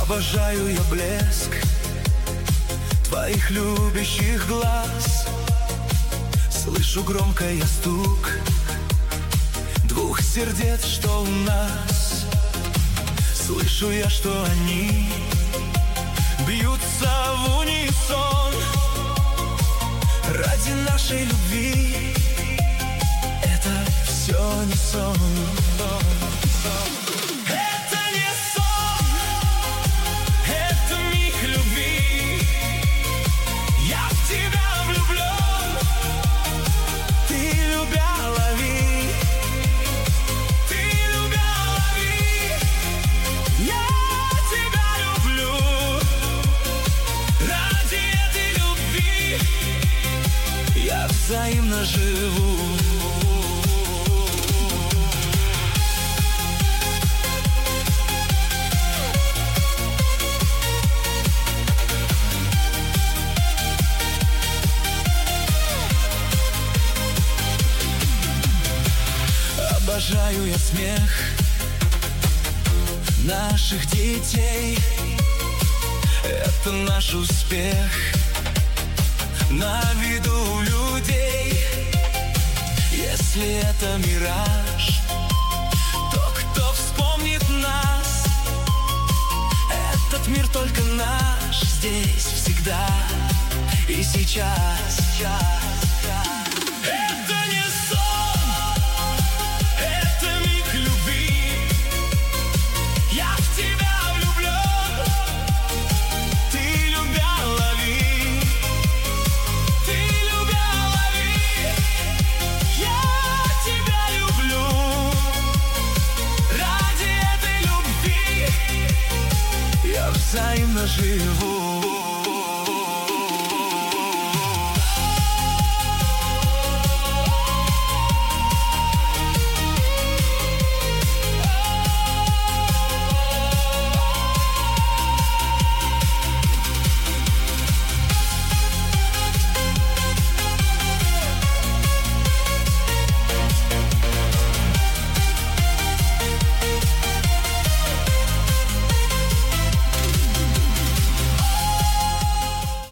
Обожаю я блеск твоих любящих глаз. Слышу громко я стук двух сердец, что у нас. Слышу я, что они бьются в унисон. Ради нашей любви это все не сон. Взаимно живу. Обожаю я смех наших детей. Это наш успех на виду людей. Если это мираж, то кто вспомнит нас? Этот мир только наш, здесь всегда и сейчас. Это не сон, это миг любви. Я в тебя влюблен, ты любя лови. Взаимно живу.